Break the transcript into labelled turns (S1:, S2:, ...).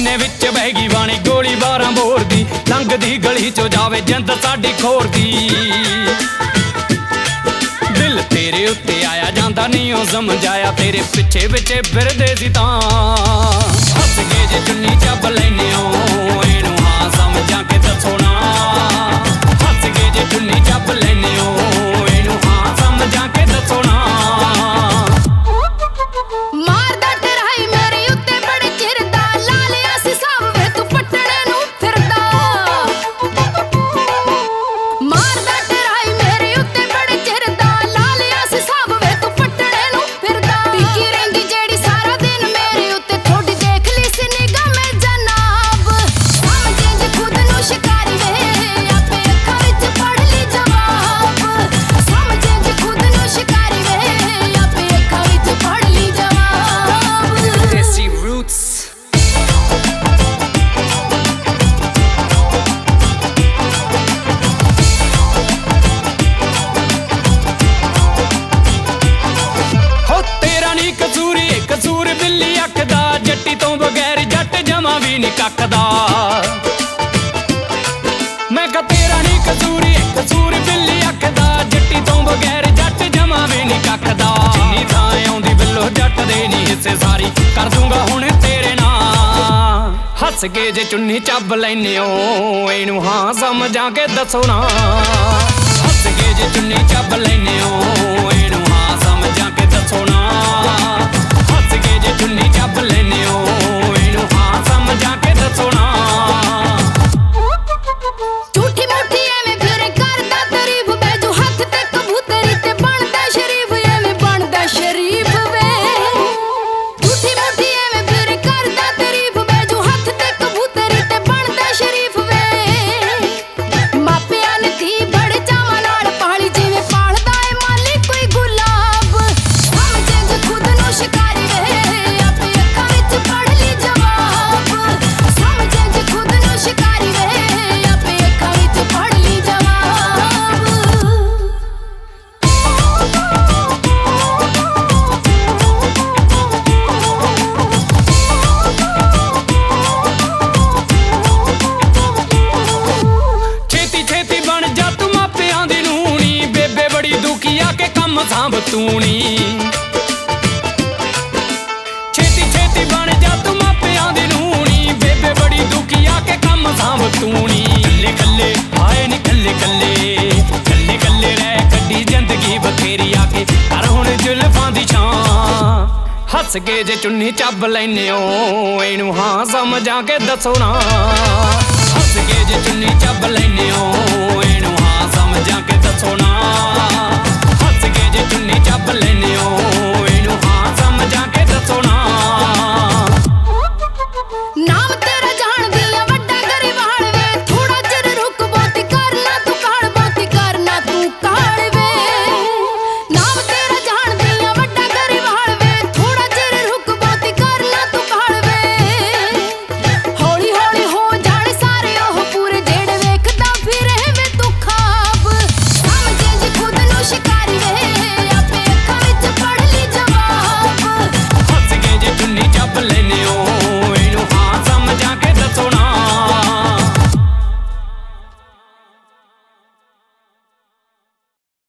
S1: सीने विच बह गई बाणी गोली 12 बोर दी लंघदी गली चो जावे जिंद साडी खोर दी दिल तेरे उत्ते आया जांदा नहीं ओ समझाया तेरे पिछे पिछे फिरदे सी तां हस के जे चुन्नी ਚੱਬ ਲੈਨੇ ਓ ਇਹਨੂੰ ਹਾਂ ਸਮਝਾਂ के दसो ना हस के जे चुन्नी ਚੱਬ ਲੈਨੇ ਓ ਇਹਨੂੰ ਹਾਂ ਸਮਝਾਂ के दसो ना कसूर बिल्ली अखदा जट्टी तो बगैर जट जमा भी नहीं ककदा मैं कहा तेरा नहीं कसूर बिल्ली अखदा जट्टी तो बगैर जट जमा भी नहीं ककदा जिन्नी थां आउंदी बिल्लो जट दे नहीं हिस्से सारी कर दूंगा हुण तेरे नाल हस के जे चुन्नी ਚੱਬ ਲੈਨੇ ਓ ਇਹਨੂੰ ਹਾਂ ਸਮਝਾਂ के दसो ना हस के जे चुन्नी ਚੱਬ ਲੈਨੇ ਓ ਇਹਨੂੰ ਹਾਂ ਸਮਝਾਂ के दसो ना चुन्नी ਚੱਬ ਲੈਨੇ ਓ ਇਹਨੂੰ ਹਾਂ ਸਮਝਾਂ के दसो ना
S2: ਝੂਠੀ ਮੂਠੀ ਐਵੇਂ ਫਿਰ ਕਰਦਾ ਤਾਰੀਫ ਬੈਜੂ ਹੱਥ ਤੇ ਕਬੂਤਰੀ ਤੇ ਬਣਦਾ ਸ਼ਰੀਫ ਐਵੇਂ ਬਣਦਾ ਸ਼ਰੀਫ ਵੇ ਝੂਠੀ ਮੂਠੀ ਐਵੇਂ ਫਿਰ ਕਰਦਾ ਤਾਰੀਫ ਬੈਜੂ ਹੱਥ ਤੇ ਕਬੂਤਰੀ ਤੇ ਬਣਦਾ ਸ਼ਰੀਫ ਵੇ ਮਾਪਿਆਂ ਨੇ ਧੀ ਬੜੇ ਚਾਵਾਂ ਨਾਲ ਪਾਲੀ ਜਿਵੇਂ ਪਾਲਦਾ ਏ ਮਾਲੀ ਕੋਈ ਗੁਲਾਬ ਸਮਝੇ ਖੁਦ ਨੂੰ ਸ਼ਿਕਾਰੀ ਵੇ
S1: सांभ तूनी छेती छेती बन जा तू मापियां दी नूनी बेबे बड़ी दुखी आके कम सांभ तूनी कल्ले कल्ले आए नी कल्ले कल्ले कल्ले कल्ले रह कड्डी जिंदगी बथेरी आके कर हुण जुल्फां दी छां हस के जे चुन्नी ਚੱਬ ਲੈਨੇ ਓ ਇਹਨੂੰ ਹਾਂ ਸਮਝਾਂ के दसो ना